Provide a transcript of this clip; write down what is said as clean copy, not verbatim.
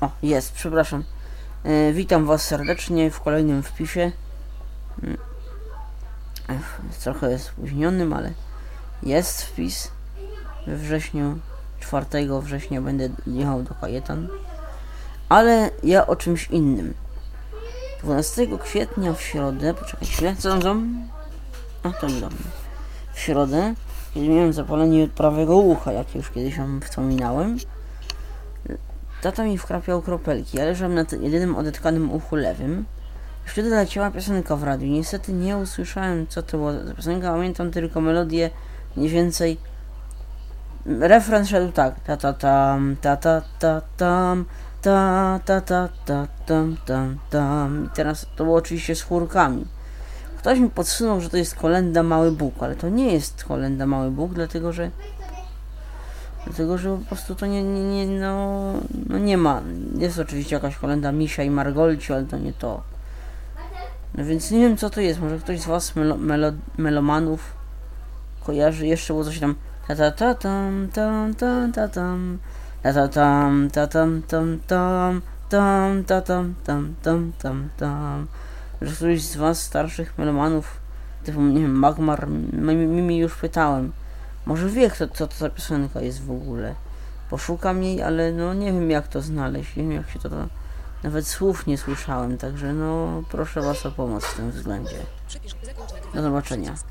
O, jest, przepraszam. Witam was serdecznie w kolejnym wpisie. Trochę spóźnionym, ale jest wpis. We wrześniu, 4 września będę jechał do Kajetan. Ale ja o czymś innym. 12 kwietnia w środę, poczekaj chwilę, co tam? A, to nie do mnie. W środę, kiedy miałem zapalenie prawego ucha, jak już kiedyś wam wspominałem, tata mi wkrapiał kropelki. Ja leżałem na jedynym odetkanym uchu lewym. Wtedy leciała piosenka w radiu. Niestety nie usłyszałem, co to była za piosenka. Pamiętam tylko melodię, mniej więcej. Refren szedł tak. Ta ta tam, ta ta ta tam, ta ta ta ta tam tam tam. I teraz to było oczywiście z chórkami. Ktoś mi podsunął, że to jest kolenda Mały Bóg, ale to nie jest kolenda Mały Bóg, dlatego że po prostu to nie ma. Jest oczywiście jakaś kolenda Misia i Margolci, ale to nie to. No więc nie wiem, co to jest. Może ktoś z was melomanów kojarzy. Jeszcze było coś tam ta ta ta tam tam tam ta tam ta ta tam ta tam tam tam tam ta tam tam tam tam tam. Że któryś z was starszych melomanów, typu, nie wiem, Magmar, mi już pytałem. Może wie, co to za piosenka jest w ogóle. Poszukam jej, ale no nie wiem, jak to znaleźć. Nie wiem, jak się to... Nawet słów nie słyszałem, także no proszę was o pomoc w tym względzie. Do zobaczenia.